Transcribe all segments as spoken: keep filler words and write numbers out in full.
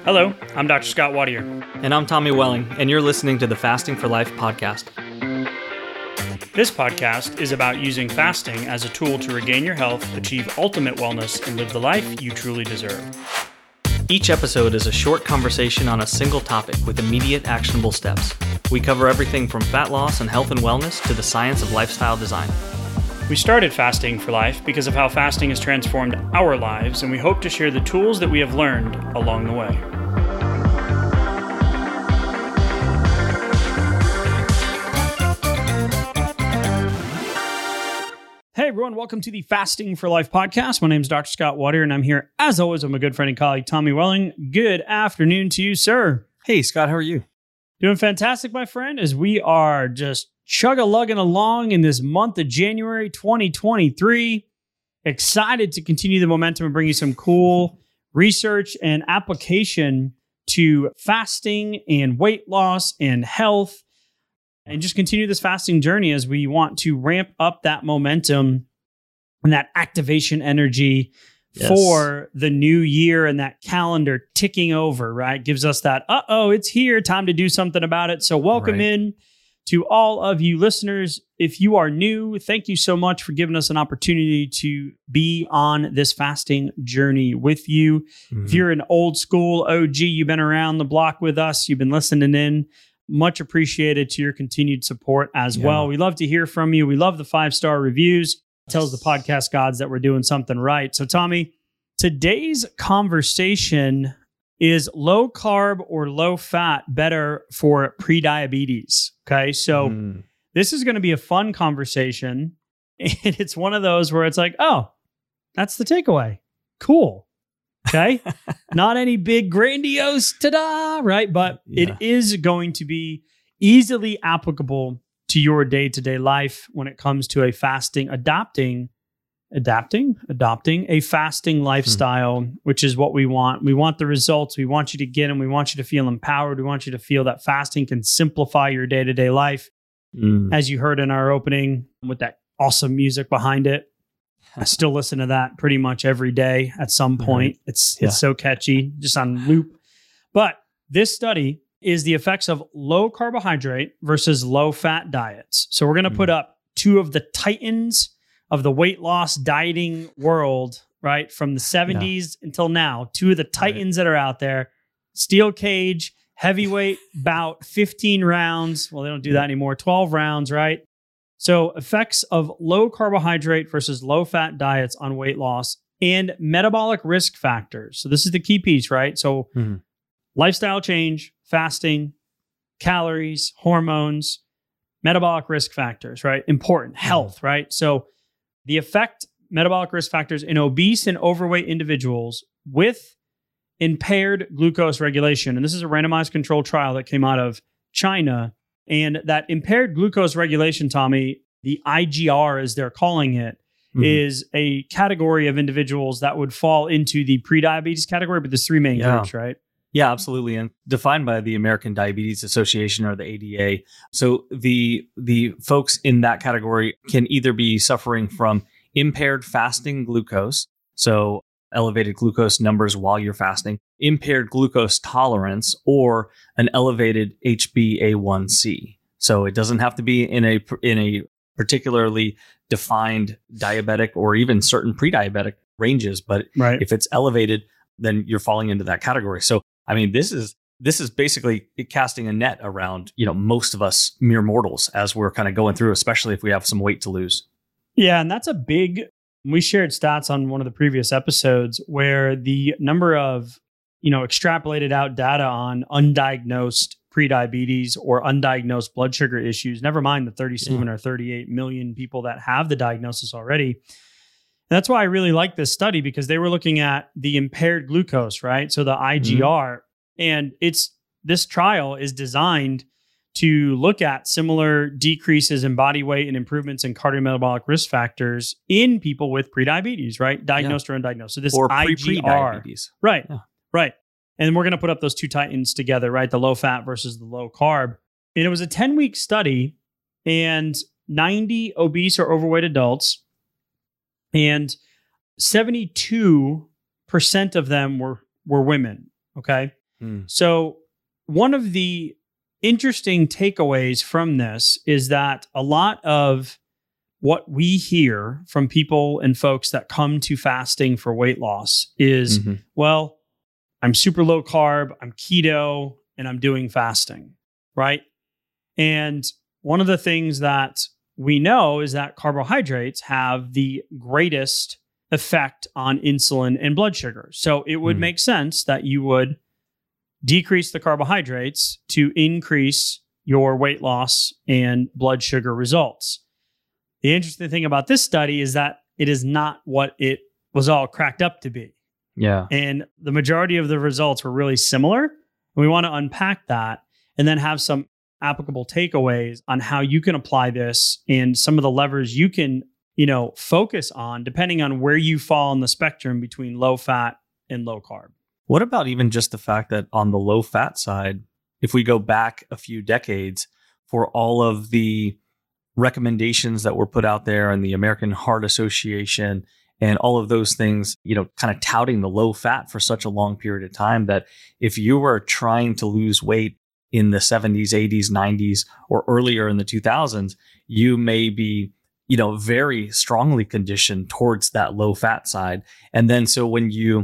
Hello, I'm Doctor Scott Watier. And I'm Tommy Welling, and you're listening to the Fasting for Life podcast. This podcast is about using fasting as a tool to regain your health, achieve ultimate wellness, and live the life you truly deserve. Each episode is a short conversation on a single topic with immediate actionable steps. We cover everything from fat loss and health and wellness to the science of lifestyle design. We started Fasting for Life because of how fasting has transformed our lives, and we hope to share the tools that we have learned along the way. Hey everyone, welcome to the Fasting for Life podcast. My name is Doctor Scott Watier, and I'm here, as always, with my good friend and colleague, Tommy Welling. Good afternoon to you, sir. Hey, Scott, how are you? Doing fantastic, my friend, as we are just chug-a-lugging along in this month of January twenty twenty-three. Excited to continue the momentum and bring you some cool research and application to fasting and weight loss and health, and just continue this fasting journey as we want to ramp up that momentum and that activation energy yes. for the new year and that calendar ticking over, right? Gives us that, uh-oh, it's here, time to do something about it. So welcome right. in to all of you listeners. If you are new, thank you so much for giving us an opportunity to be on this fasting journey with you. Mm-hmm. If you're an old school O G, you've been around the block with us, you've been listening in, much appreciated to your continued support as yeah. well. We love to hear from you. We love the five-star reviews. It tells the podcast gods that we're doing something right. So Tommy, today's conversation is low carb or low fat better for prediabetes? Okay, so mm. this is going to be a fun conversation. And it's one of those where it's like, oh, that's the takeaway. Cool. Okay. Not any big grandiose ta-da, right? But yeah. it is going to be easily applicable to your day-to-day life when it comes to a fasting, adopting, adapting, adopting a fasting lifestyle, hmm. which is what we want. We want the results. We want you to get them. We want you to feel empowered. We want you to feel that fasting can simplify your day-to-day life. Mm. As you heard in our opening with that awesome music behind it. I still listen to that pretty much every day at some point. Right. It's yeah. it's so catchy, just on loop. But this study is the effects of low carbohydrate versus low fat diets. So we're going to mm. put up two of the titans of the weight loss dieting world, right? From the seventies yeah. until now, two of the titans right. that are out there. Steel cage, heavyweight bout, fifteen rounds. Well, they don't do that anymore. twelve rounds, right? So effects of low carbohydrate versus low fat diets on weight loss and metabolic risk factors. So this is the key piece, right? So mm-hmm. lifestyle change, fasting, calories, hormones, metabolic risk factors, right? Important. Health, mm-hmm. right? So the effect metabolic risk factors in obese and overweight individuals with impaired glucose regulation. And this is a randomized controlled trial that came out of China. And that impaired glucose regulation, Tommy, the I G R as they're calling it, mm-hmm. is a category of individuals that would fall into the prediabetes category, but there's three main yeah. groups, right? Yeah, absolutely. And defined by the American Diabetes Association or the A D A. So the the folks in that category can either be suffering from impaired fasting glucose, so elevated glucose numbers while you're fasting, impaired glucose tolerance, or an elevated H b A one C. So it doesn't have to be in a in a particularly defined diabetic or even certain pre-diabetic ranges, but right. if it's elevated, then you're falling into that category. So I mean, this is this is basically casting a net around, you know, most of us mere mortals as we're kind of going through, especially if we have some weight to lose. Yeah, and that's a big. We shared stats on one of the previous episodes where the number of, you know, extrapolated out data on undiagnosed prediabetes or undiagnosed blood sugar issues, never mind the thirty-seven yeah. or thirty-eight million people that have the diagnosis already. And that's why I really like this study, because they were looking at the impaired glucose, right? So the I G R, mm-hmm. and it's this trial is designed to look at similar decreases in body weight and improvements in cardiometabolic risk factors in people with prediabetes, right? Diagnosed yeah. or undiagnosed. So this or I G R, pre-diabetes. Right, yeah. right. And we're going to put up those two titans together, right? The low fat versus the low carb. And it was a ten-week study, and ninety obese or overweight adults, and seventy-two percent of them were, were women, okay? Hmm. So one of the interesting takeaways from this is that a lot of what we hear from people and folks that come to fasting for weight loss is, Mm-hmm. well, I'm super low carb, I'm keto, and I'm doing fasting, right? And one of the things that we know is that carbohydrates have the greatest effect on insulin and blood sugar. So it would Mm. make sense that you would decrease the carbohydrates to increase your weight loss and blood sugar results. The interesting thing about this study is that it is not what it was all cracked up to be. Yeah. And the majority of the results were really similar. And we want to unpack that and then have some applicable takeaways on how you can apply this and some of the levers you can, you know, focus on depending on where you fall on the spectrum between low fat and low carb. What about even just the fact that on the low fat side, if we go back a few decades for all of the recommendations that were put out there and the American Heart Association and all of those things, you know, kind of touting the low fat for such a long period of time, that if you were trying to lose weight in the seventies, eighties, nineties, or earlier in the two thousands, you may be, you know, very strongly conditioned towards that low fat side. And then so when you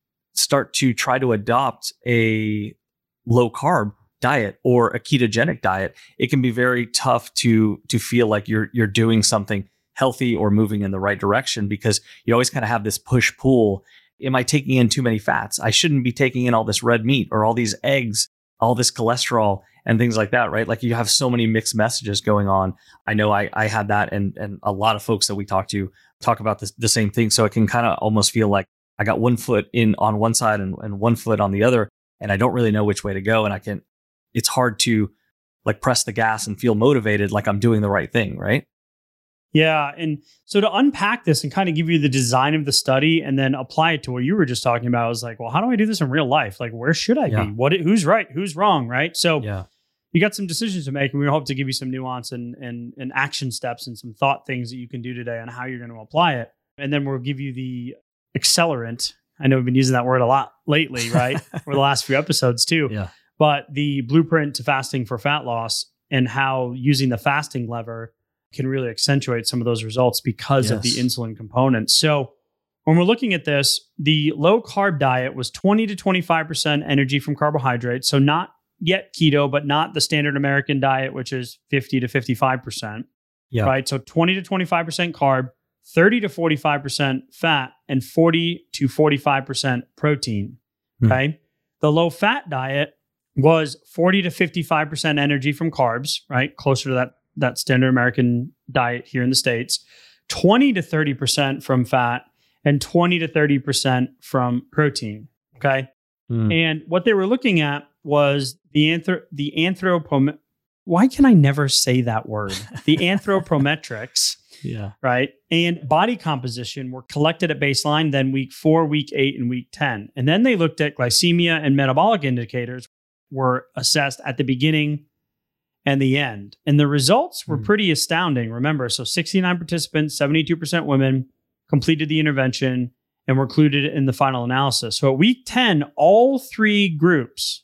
start to try to adopt a low carb diet or a ketogenic diet, it can be very tough to to feel like you're you're doing something healthy or moving in the right direction, because you always kind of have this push pull. Am I taking in too many fats? I shouldn't be taking in all this red meat or all these eggs, all this cholesterol and things like that, right? Like you have so many mixed messages going on. I know I I had that, and and a lot of folks that we talk to talk about this, the same thing. So it can kind of almost feel like I got one foot in on one side and, and one foot on the other, and I don't really know which way to go. And I can, it's hard to like press the gas and feel motivated like I'm doing the right thing, right? Yeah. And so to unpack this and kind of give you the design of the study and then apply it to what you were just talking about, I was like, well, how do I do this in real life? Like, where should I Yeah. be? What, who's right? Who's wrong? Right. So Yeah. you got some decisions to make, and we hope to give you some nuance and, and, and action steps and some thought things that you can do today on how you're going to apply it. And then we'll give you the accelerant. I know we've been using that word a lot lately, right? For the last few episodes too. Yeah. But the blueprint to fasting for fat loss and how using the fasting lever can really accentuate some of those results because of the Yes. insulin component. So when we're looking at this, the low carb diet was twenty to twenty-five percent energy from carbohydrates. So not yet keto, but not the standard American diet, which is fifty to fifty-five percent, Yeah. right? So twenty to twenty-five percent carb, thirty to forty-five percent fat, and forty to forty-five percent protein. Hmm. Okay. The low fat diet was forty to fifty-five percent energy from carbs, right? Closer to that, that standard American diet here in the States, twenty to thirty percent from fat, and twenty to thirty percent from protein. Okay. Mm. And what they were looking at was the anthro the anthropom why can I never say that word? The anthropometrics, Yeah. right? And body composition were collected at baseline, then week four, week eight, and week ten. And then they looked at glycemia and metabolic indicators were assessed at the beginning and the end. And the results were Mm. pretty astounding. Remember, so sixty-nine participants, seventy-two percent women completed the intervention and were included in the final analysis. So at week ten, all three groups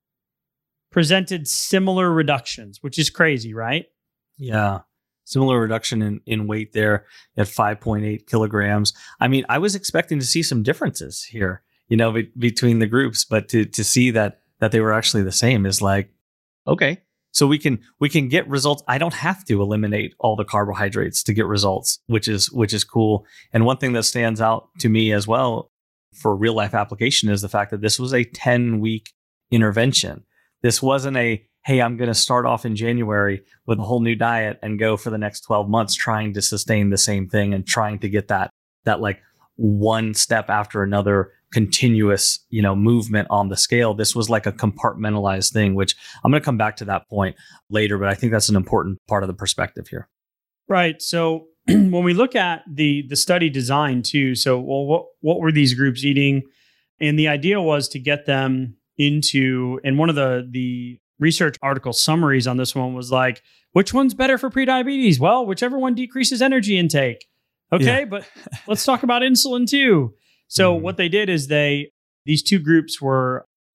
presented similar reductions, which is crazy, right? Yeah. Similar reduction in, in weight there at five point eight kilograms. I mean, I was expecting to see some differences here, you know, be, between the groups, but to to see that that they were actually the same is like, okay, so we can we can get results. I don't have to eliminate all the carbohydrates to get results, which is which is cool. And one thing that stands out to me as well for real life application is the fact that this was a ten week intervention. This wasn't a, hey, I'm going to start off in January with a whole new diet and go for the next twelve months trying to sustain the same thing and trying to get that that like one step after another continuous, you know, movement on the scale. This was like a compartmentalized thing, which I'm going to come back to that point later, but I think that's an important part of the perspective here. Right. So when we look at the the study design too, so well, what what were these groups eating? And the idea was to get them into, and one of the the research article summaries on this one was like, which one's better for prediabetes? Well, whichever one decreases energy intake. Okay, Yeah. but let's talk about insulin too. So Mhm. what they did is they, these two groups were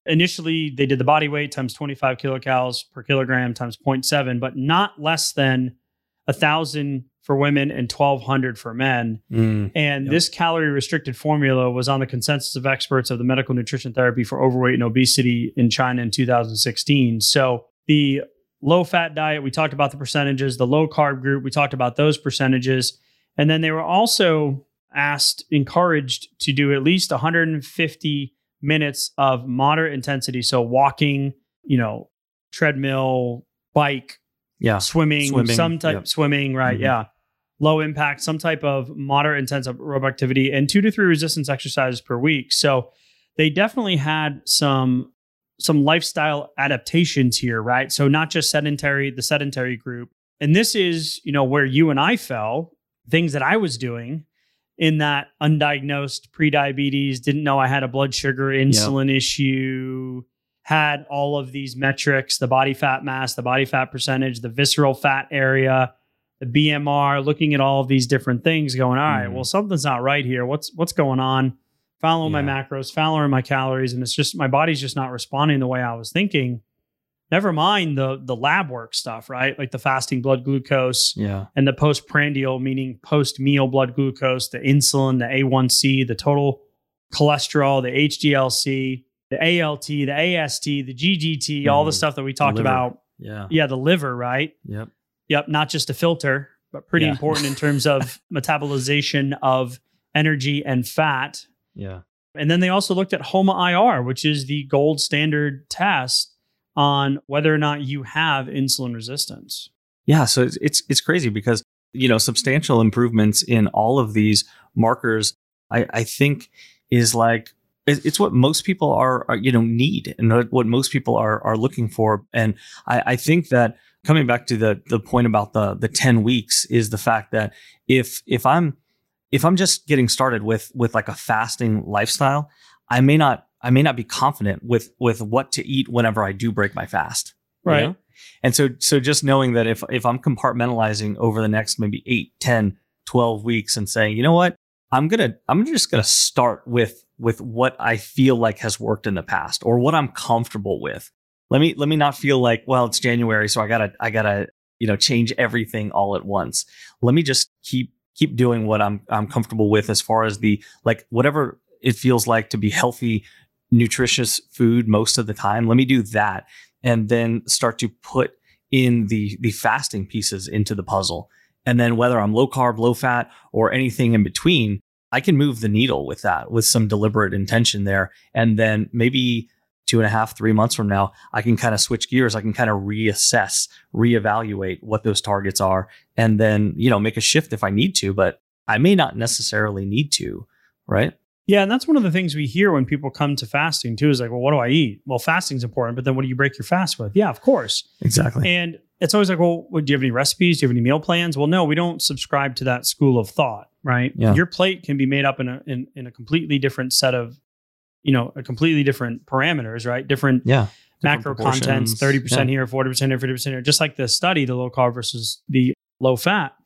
initially they did the body weight times twenty-five kilocalories per kilogram times zero point seven, but not less than one thousand for women and twelve hundred for men. Mm, and yep. this calorie restricted formula was on the consensus of experts of the medical nutrition therapy for overweight and obesity in China in two thousand sixteen. So the low fat diet, we talked about the percentages, the low carb group, we talked about those percentages. And then they were also asked, encouraged to do at least one hundred fifty minutes of moderate intensity. So walking, you know, treadmill, bike, Yeah. swimming, Swimming, some type yep. swimming, right? Mhm. Yeah. Low impact, some type of moderate intense aerobic activity, and two to three resistance exercises per week. So they definitely had some some lifestyle adaptations here, right? So not just sedentary, the sedentary group. And this is, you know, where you and I fell, things that I was doing in that undiagnosed prediabetes, didn't know I had a blood sugar insulin issue, had all of these metrics, the body fat mass, the body fat percentage, the visceral fat area, the B M R, looking at all of these different things going, all right, Mhm. well, something's not right here. What's what's going on? Following my Yeah. macros, following my calories, and it's just my body's just not responding the way I was thinking. Never mind the the lab work stuff, right? Like the fasting blood glucose Yeah. and the postprandial, meaning post-meal blood glucose, the insulin, the A one C, the total cholesterol, the H D L C, the A L T, the A S T, the G G T, all the Mhm. stuff that we talked liver. about. Yeah. Yeah, the liver, right? Yep. Yep, not just a filter, but pretty Yeah. important in terms of metabolization of energy and fat. Yeah. And then they also looked at HOMA-I R, which is the gold standard test on whether or not you have insulin resistance. Yeah. So it's, it's, it's crazy because, you know, substantial improvements in all of these markers, I, I think is like, it- it's what most people are, are, you know, need and what- what most people are, are looking for. And I, I think that coming back to the, the point about the, the ten weeks is the fact that if, if I'm, if I'm just getting started with, with like a fasting lifestyle, I may not, I may not be confident with, with what to eat whenever I do break my fast. you Right. know? And so, so just knowing that if, if I'm compartmentalizing over the next maybe eight, ten, twelve weeks and saying, you know what, I'm going to, I'm just going to start with, with what I feel like has worked in the past or what I'm comfortable with. Let me, let me not feel like, well, it's January, so I gotta, I gotta, you know, change everything all at once. Let me just keep, keep doing what I'm, I'm comfortable with as far as the, like, whatever it feels like to be healthy, nutritious food most of the time. Let me do that. And then start to put in the, the fasting pieces into the puzzle. And then whether I'm low carb, low fat, or anything in between, I can move the needle with that, with some deliberate intention there. And then maybe two and a half, three months from now, I can kind of switch gears. I can kind of reassess, reevaluate what those targets are, and then, you know, make a shift if I need to, but I may not necessarily need to, right? Yeah, and that's one of the things we hear when people come to fasting too, is like, well, what do I eat? Well, fasting's important, but then what do you break your fast with? Yeah, of course. Exactly. And it's always like, well, what, do you have any recipes? Do you have any meal plans? Well, no, we don't subscribe to that school of thought, right? Yeah. Your plate can be made up in a in, in a completely different set of, you know, a completely different parameters, right? Different Yeah. macro Different contents, proportions. thirty percent Yeah. here, forty percent here, fifty percent here, just like the study, the low carb versus the low fat.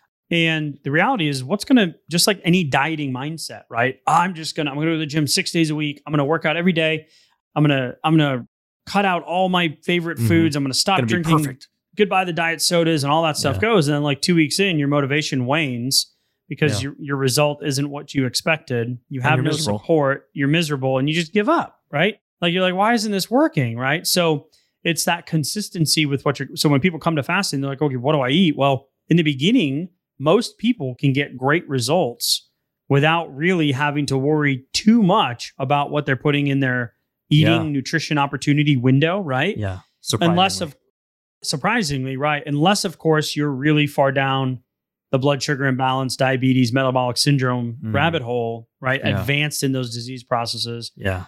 And the reality is, what's going to, just like any dieting mindset, right? I'm just going to, I'm going to go to the gym six days a week. I'm going to work out every day. I'm going to, I'm going to cut out all my favorite Mhm. foods. I'm going to stop Gonna be drinking, perfect. goodbye the diet sodas and all that stuff Yeah. goes. And then like two weeks in, your motivation wanes because Yeah. your, your result isn't what you expected. You have you're no miserable. support. You're miserable and you just give up, right? Like you're like, why isn't this working? Right. So it's that consistency with what you're, so when people come to fasting, they're like, okay, what do I eat? Well, in the beginning, most people can get great results without really having to worry too much about what they're putting in their eating Yeah. nutrition opportunity window, right? Yeah. Unless Surprisingly. of surprisingly, right? Unless of course you're really far down the blood sugar imbalance, diabetes, metabolic syndrome Mhm. rabbit hole, right? Yeah. Advanced in those disease processes, Yeah.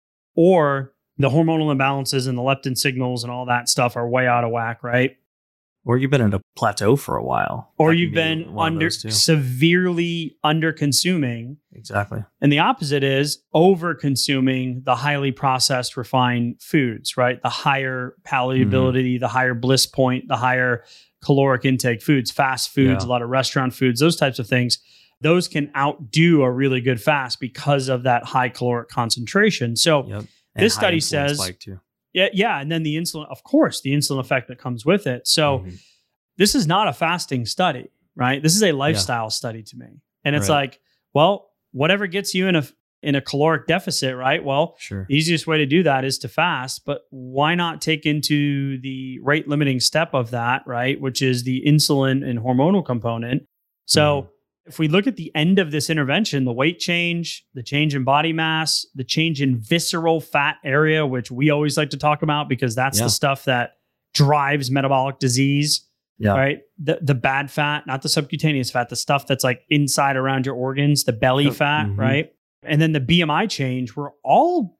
or the hormonal imbalances and the leptin signals and all that stuff are way out of whack, right? Or you've been at a plateau for a while. Or That can you've be been one of under those too. severely under consuming. Exactly. And the opposite is over consuming the highly processed, refined foods, right? The higher palatability, Mm-hmm. the higher bliss point, the higher caloric intake foods, fast foods, Yeah. a lot of restaurant foods, those types of things. Those can outdo a really good fast because of that high caloric concentration. So Yep. And this high study insulin says, spike too. yeah, yeah. And then the insulin, of course, the insulin effect that comes with it. So Mhm. this is not a fasting study, right? This is a lifestyle study to me. And it's Right. like, well, whatever gets you in a in a caloric deficit, right? Well, Sure. the easiest way to do that is to fast, but why not take into the rate limiting step of that, right? Which is the insulin and hormonal component. So Mhm. if we look at the end of this intervention, the weight change, the change in body mass, the change in visceral fat area, which we always like to talk about because that's Yeah. the stuff that drives metabolic disease, Yeah. right? The the bad fat, not the subcutaneous fat, the stuff that's like inside around your organs, the belly Yep. fat, Mhm. right? And then the B M I change were all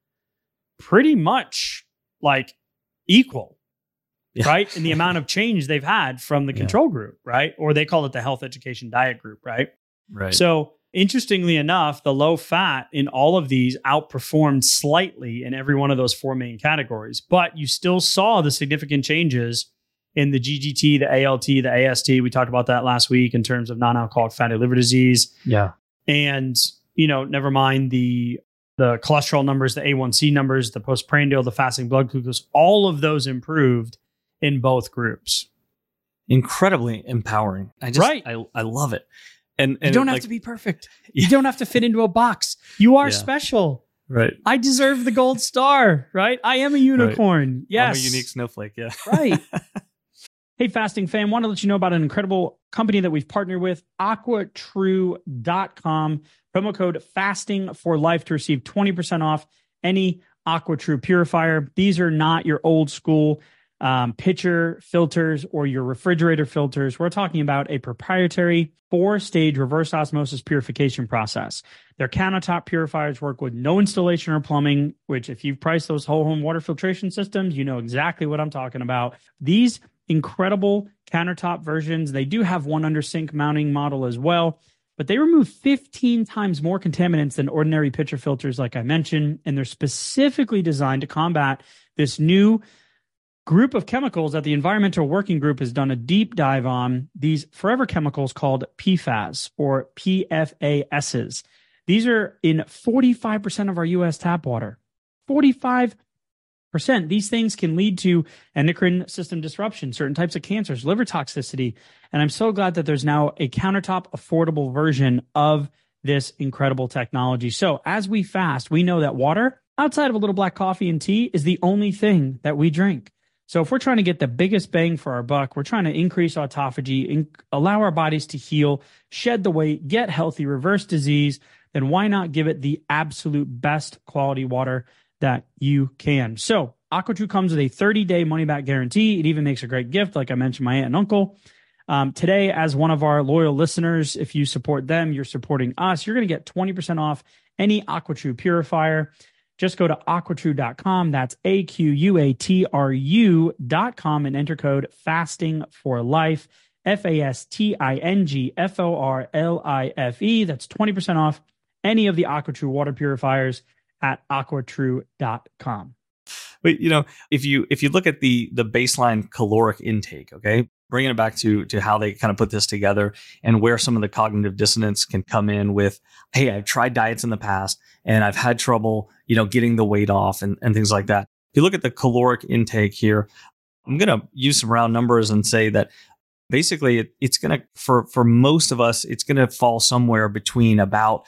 pretty much like equal, Yeah. right? In the amount of change they've had from the Yeah. control group, right? Or they call it the health education diet group, right? Right. So interestingly enough, the low fat in all of these outperformed slightly in every one of those four main categories, but you still saw the significant changes in the G G T, the A L T, the A S T. We talked about that last week in terms of non-alcoholic fatty liver disease. yeah. And, you know, never mind the the cholesterol numbers, the A one C numbers, the postprandial, the fasting blood glucose, all of those improved in both groups. Incredibly empowering. I just, Right. I, I love it. And, and You don't like, have to be perfect. Yeah. You don't have to fit into a box. You are Yeah. special. right. I deserve the gold star, right? I am a unicorn. Yes. I'm a unique snowflake. Yeah. Right. Hey, fasting fam, want to let you know about an incredible company that we've partnered with, aqua true dot com. Promo code fasting for life to receive twenty percent off any AquaTrue purifier. These are not your old school um, pitcher filters or your refrigerator filters. We're talking about a proprietary four-stage reverse osmosis purification process. Their countertop purifiers work with no installation or plumbing, which if you've priced those whole home water filtration systems, you know exactly what I'm talking about. These incredible countertop versions, they do have one under sink mounting model as well, but they remove fifteen times more contaminants than ordinary pitcher filters, like I mentioned, and they're specifically designed to combat this new group of chemicals that the Environmental Working Group has done a deep dive on, these forever chemicals called P FAS or P F A Ss. These are in forty-five percent of our U S tap water. forty-five percent. These things can lead to endocrine system disruption, certain types of cancers, liver toxicity. And I'm so glad that there's now a countertop affordable version of this incredible technology. So as we fast, we know that water, outside of a little black coffee and tea, is the only thing that we drink. So if we're trying to get the biggest bang for our buck, we're trying to increase autophagy, in, allow our bodies to heal, shed the weight, get healthy, reverse disease, then why not give it the absolute best quality water that you can? So AquaTrue comes with a thirty-day money-back guarantee. It even makes a great gift, like I mentioned, my aunt and uncle. Um, today, as one of our loyal listeners, if you support them, you're supporting us. You're going to get twenty percent off any AquaTrue purifier. Just go to aqua true dot com. That's A Q U A T R U dot com and enter code fasting for life. F A S T I N G F O R L I F E. That's twenty percent off any of the AquaTrue water purifiers at aqua true dot com. But you know, if you if you look at the the baseline caloric intake, okay, bringing it back to to how they kind of put this together and where some of the cognitive dissonance can come in with, hey, I've tried diets in the past and I've had trouble, you know, getting the weight off and, and things like that. If you look at the caloric intake here, I'm going to use some round numbers and say that basically it, it's going to, for for most of us, it's going to fall somewhere between about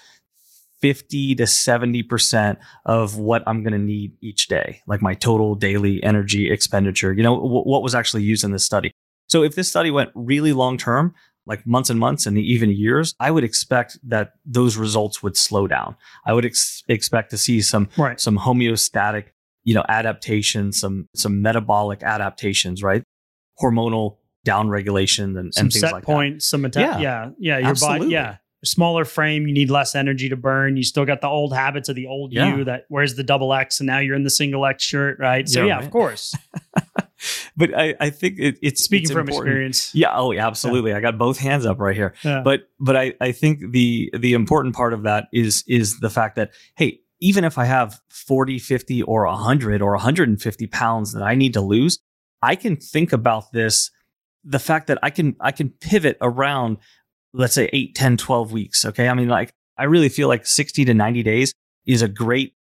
fifty to seventy percent of what I'm going to need each day, like my total daily energy expenditure, you know, w- what was actually used in this study. So if this study went really long term, like months and months and even years, I would expect that those results would slow down. I would ex- expect to see some, Right. some homeostatic, you know, adaptations, some, some metabolic adaptations, right? Hormonal downregulation and, Some and things set like points, some atta- Yeah. yeah, yeah, your body, Absolutely. yeah. Smaller frame, you need less energy to burn. You still got the old habits of the old Yeah. you that wears the double X and now you're in the single X shirt, right? So Yeah, yeah, right. of course. that. But I, I think it, it's Speaking it's from important. experience. Yeah. Oh, yeah, absolutely. I got both hands up right here. Yeah. But but I, I think the the important part of that is is the fact that, hey, even if I have forty, fifty, or one hundred or one hundred fifty pounds that I need to lose, I can think about this, the fact that I can I can pivot around, let's say eight, ten, twelve weeks. Okay. I mean, like I really feel like sixty to ninety days is a great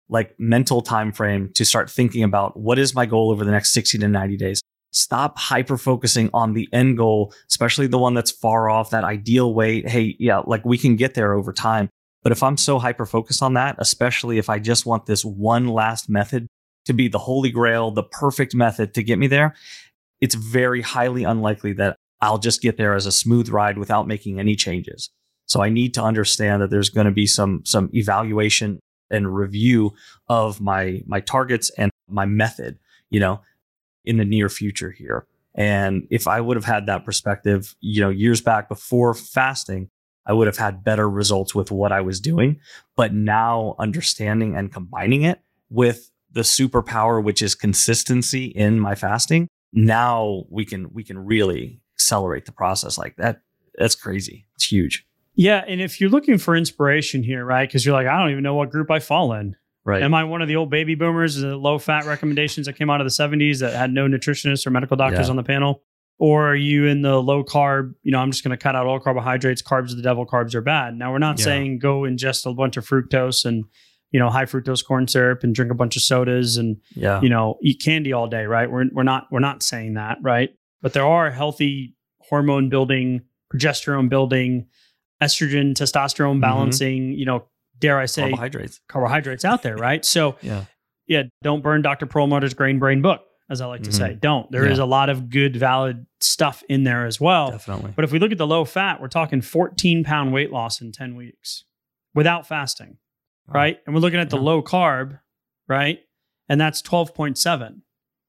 like mental time frame to start thinking about what is my goal over the next sixty to ninety days. Stop hyper focusing on the end goal, especially the one that's far off, that ideal weight. Hey, yeah, like we can get there over time. But if I'm so hyper focused on that, especially if I just want this one last method to be the holy grail, the perfect method to get me there, it's very highly unlikely that I'll just get there as a smooth ride without making any changes. So I need to understand that there's going to be some some evaluation and review of my my targets and my method, you know, in the near future here. And if I would have had that perspective, you know, years back before fasting, I would have had better results with what I was doing. But now understanding and combining it with the superpower, which is consistency in my fasting, now we can we can really accelerate the process like that. That's crazy. It's huge. Yeah. And if you're looking for inspiration here, right? Because you're like, I don't even know what group I fall in. Right. Am I one of the old baby boomers, the low fat recommendations that came out of the seventies that had no nutritionists or medical doctors Yeah. on the panel? Or are you in the low carb, you know, I'm just going to cut out all carbohydrates, carbs are the devil, carbs are bad. Now, we're not Yeah. saying go ingest a bunch of fructose and, you know, high fructose corn syrup and drink a bunch of sodas and, Yeah. you know, eat candy all day, right? We're, we're not, we're not saying that, right? But there are healthy hormone building, progesterone building, estrogen, testosterone balancing, you know, dare I say, Carbohydrates. carbohydrates out there, right? So, Yeah. yeah, don't burn Doctor Perlmutter's Grain Brain book, as I like to Mhm. say. Don't. There Yeah. is a lot of good, valid stuff in there as well. Definitely. But if we look at the low fat, we're talking fourteen pound weight loss in ten weeks without fasting, Wow. right? And we're looking at the Yeah. low carb, right? And that's twelve point seven.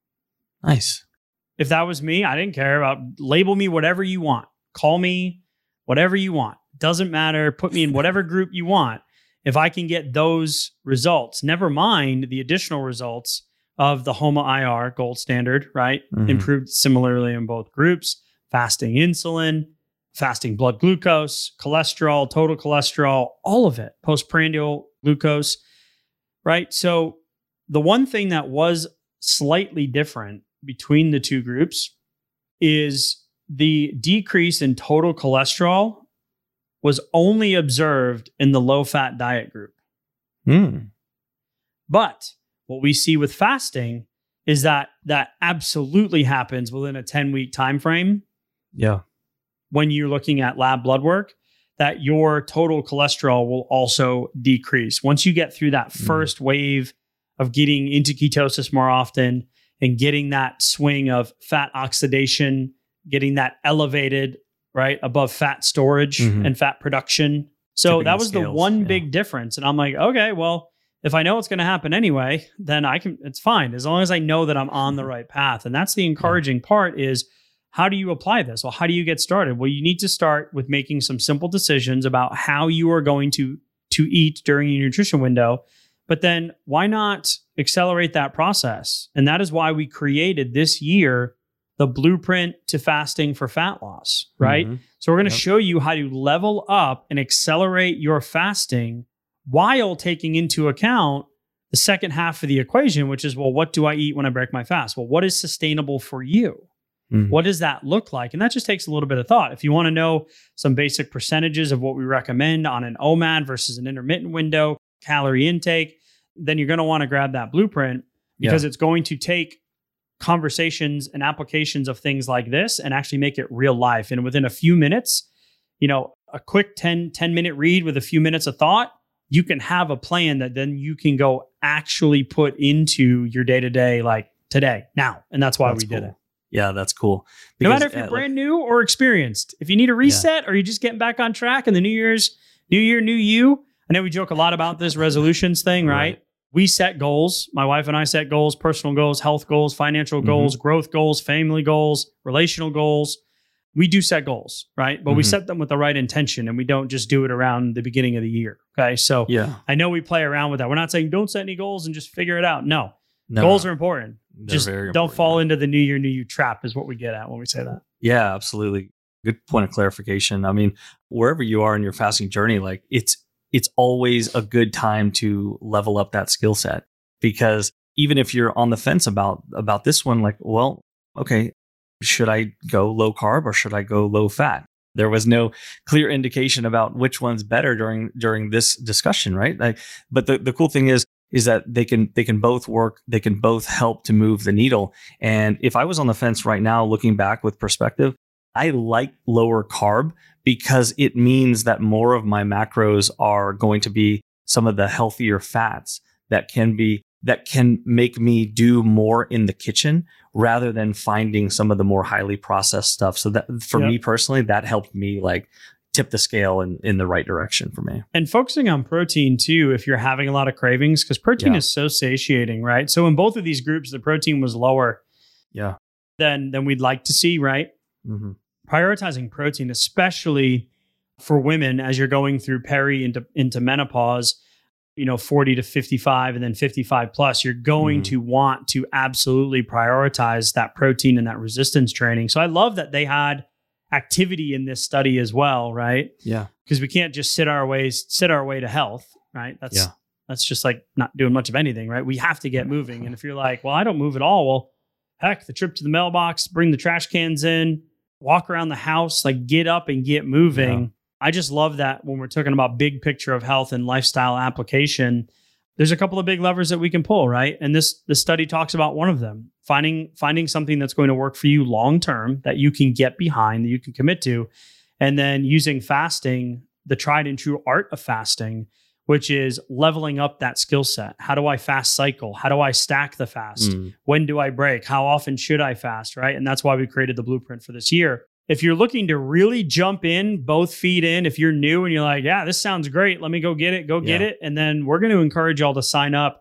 Nice. If that was me, I didn't care about label me whatever you want. Call me whatever you want. Doesn't matter. Put me in whatever group you want. If I can get those results, never mind the additional results of the HOMA I R gold standard, right? Mhm. Improved similarly in both groups, fasting insulin, fasting blood glucose, cholesterol, total cholesterol, all of it, postprandial glucose, right? So the one thing that was slightly different between the two groups is the decrease in total cholesterol was only observed in the low fat diet group. Mm. But what we see with fasting is that that absolutely happens within a ten week time frame Yeah. when you're looking at lab blood work, that your total cholesterol will also decrease. Once you get through that Mm. first wave of getting into ketosis more often and getting that swing of fat oxidation, getting that elevated, right, above fat storage Mhm. and fat production. So Tipping that the was the scales, one yeah. big difference. And I'm like, okay, well, if I know what's going to happen anyway, then I can, it's fine. As long as I know that I'm on the right path. And that's the encouraging part is, how do you apply this? Well, how do you get started? Well, you need to start with making some simple decisions about how you are going to, to eat during your nutrition window. But then why not accelerate that process? And that is why we created this year the blueprint to fasting for fat loss, right? Mhm. So we're going to Yep. show you how to level up and accelerate your fasting while taking into account the second half of the equation, which is, well, what do I eat when I break my fast? Well, what is sustainable for you? Mhm. What does that look like? And that just takes a little bit of thought. If you want to know some basic percentages of what we recommend on an O M A D versus an intermittent window, calorie intake, then you're going to want to grab that blueprint because it's going to take conversations and applications of things like this and actually make it real life. And within a few minutes, you know, a quick ten, ten minute read with a few minutes of thought, you can have a plan that then you can go actually put into your day to day, like today, now. And that's why That's we did cool. it. Yeah, that's cool. No Because, matter if you're uh, like- brand new or experienced, if you need a reset or you're just getting back on track in the New Year's, New Year, New You. I know we joke a lot about this resolutions thing, right? Right. We set goals. My wife and I set goals, personal goals, health goals, financial Mhm. goals, growth goals, family goals, relational goals. We do set goals, right? But we Mhm. set them with the right intention and we don't just do it around the beginning of the year. Okay. So yeah. I know we play around with that. We're not saying don't set any goals and just figure it out. No, No, goals are important. they're Just very don't important, fall yeah. into the New Year, New You trap is what we get at when we say that. Yeah, absolutely. Good point of clarification. I mean, wherever you are in your fasting journey, like it's it's always a good time to level up that skill set, because even if you're on the fence about about this one, like, well, okay, should I go low carb or should I go low fat? There was no clear indication about which one's better during during this discussion, right? Like, but the, the cool thing is is that they can they can both work, they can both help to move the needle. And if I was on the fence right now, looking back with perspective, I like lower carb because it means that more of my macros are going to be some of the healthier fats that can be that can make me do more in the kitchen rather than finding some of the more highly processed stuff. So that for yep. me personally, that helped me like tip the scale in, in the right direction for me. And focusing on protein too, if you're having a lot of cravings, because protein Yeah. is so satiating, right? So in both of these groups, the protein was lower Yeah. than, than we'd like to see, right? Mm-hmm. Prioritizing protein, especially for women as you're going through peri into, into menopause, you know, forty to fifty-five and then fifty-five plus, you're going Mhm. to want to absolutely prioritize that protein and that resistance training. So I love that they had activity in this study as well, right? Yeah. Because we can't just sit our ways, sit our way to health, right? That's Yeah. that's just like not doing much of anything, right? We have to get moving. And if you're like, well, I don't move at all, well, heck, the trip to the mailbox, bring the trash cans in, walk around the house, like get up and get moving. Yeah. I just love that when we're talking about big picture of health and lifestyle application, there's a couple of big levers that we can pull, right? And this this study talks about one of them, finding finding something that's going to work for you long term that you can get behind, that you can commit to, and then using fasting, the tried and true art of fasting, which is leveling up that skill set. How do I fast cycle? How do I stack the fast? Mm. When do I break? How often should I fast, right? And that's why we created the blueprint for this year. If you're looking to really jump in, both feet in, if you're new and you're like, yeah, this sounds great, let me go get it, go get Yeah. it. And then we're going to encourage y'all to sign up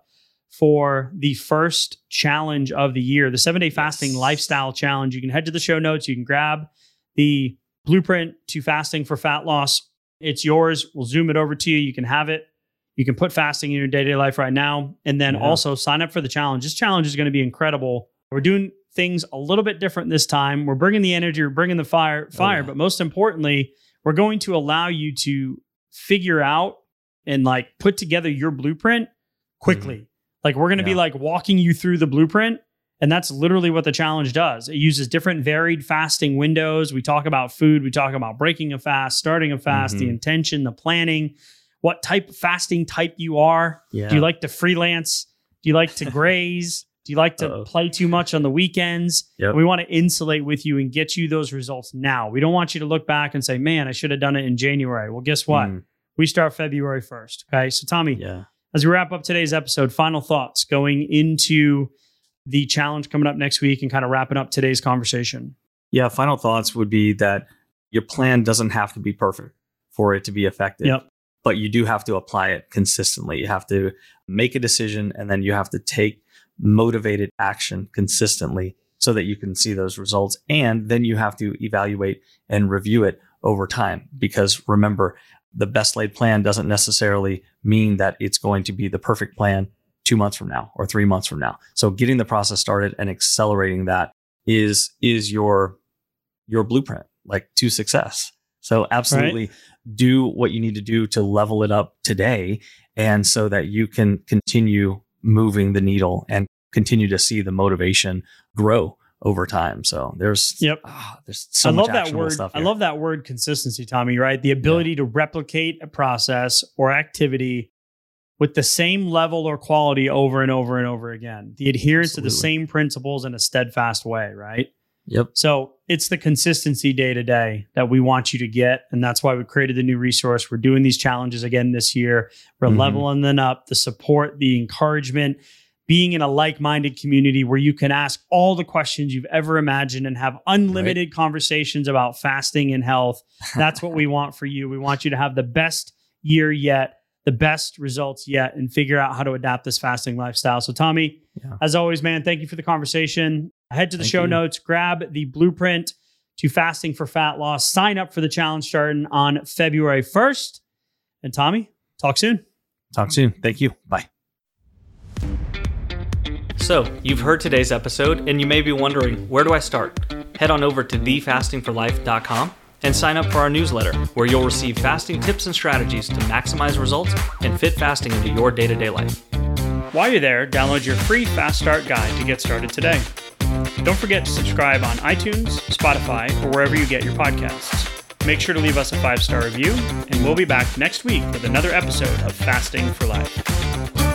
for the first challenge of the year, the seven day fasting Yes. lifestyle challenge. You can head to the show notes. You can grab the blueprint to fasting for fat loss. It's yours. We'll zoom it over to you. You can have it. You can put fasting in your day-to-day life right now. And then Yeah. also sign up for the challenge. This challenge is going to be incredible. We're doing things a little bit different this time. We're bringing the energy, we're bringing the fire, fire, yeah. but most importantly, we're going to allow you to figure out and like put together your blueprint quickly. Mhm. Like we're going to be Yeah. like walking you through the blueprint. And that's literally what the challenge does. It uses different varied fasting windows. We talk about food. We talk about breaking a fast, starting a fast, the Mhm. intention, the planning, what type of fasting type you are. Yeah. Do you like to freelance? Do you like to graze? Do you like to Uh-oh. play too much on the weekends? Yep. We want to insulate with you and get you those results now. We don't want you to look back and say, man, I should have done it in January. Well, guess what? Mm. We start February first. Okay. So, Tommy, Yeah. as we wrap up today's episode, final thoughts going into the challenge coming up next week and kind of wrapping up today's conversation. Yeah. Final thoughts would be that your plan doesn't have to be perfect for it to be effective. Yep. But you do have to apply it consistently. You have to make a decision and then you have to take motivated action consistently so that you can see those results. And then you have to evaluate and review it over time. Because remember, the best laid plan doesn't necessarily mean that it's going to be the perfect plan two months from now or three months from now. So getting the process started and accelerating that is, is your, your blueprint, like to success. So absolutely do what you need to do to level it up today. And so that you can continue moving the needle and continue to see the motivation grow over time. So there's, Yep. ah, there's so I much love that actionable word. stuff I here. love that word consistency, Tommy, right? The ability to replicate a process or activity with the same level or quality over and over and over again. The adherence to the Absolutely. same principles in a steadfast way, right? Yep. So it's the consistency day to day that we want you to get. And that's why we created the new resource. We're doing these challenges again this year. We're Mhm. leveling them up, the support, the encouragement, being in a like-minded community where you can ask all the questions you've ever imagined and have unlimited conversations about fasting and health. That's what we want for you. We want you to have the best year yet, the best results yet, and figure out how to adapt this fasting lifestyle. So Tommy, Yeah. as always, man, thank you for the conversation. Head to the Thank show you. notes, grab the blueprint to fasting for fat loss, sign up for the challenge starting on February first. And Tommy, talk soon. Talk soon. Thank you. Bye. So, you've heard today's episode, and you may be wondering, where do I start? Head on over to the fasting for life dot com and sign up for our newsletter, where you'll receive fasting tips and strategies to maximize results and fit fasting into your day-to-day life. While you're there, download your free Fast Start guide to get started today. Don't forget to subscribe on iTunes, Spotify, or wherever you get your podcasts. Make sure to leave us a five-star review, and we'll be back next week with another episode of Fasting for Life.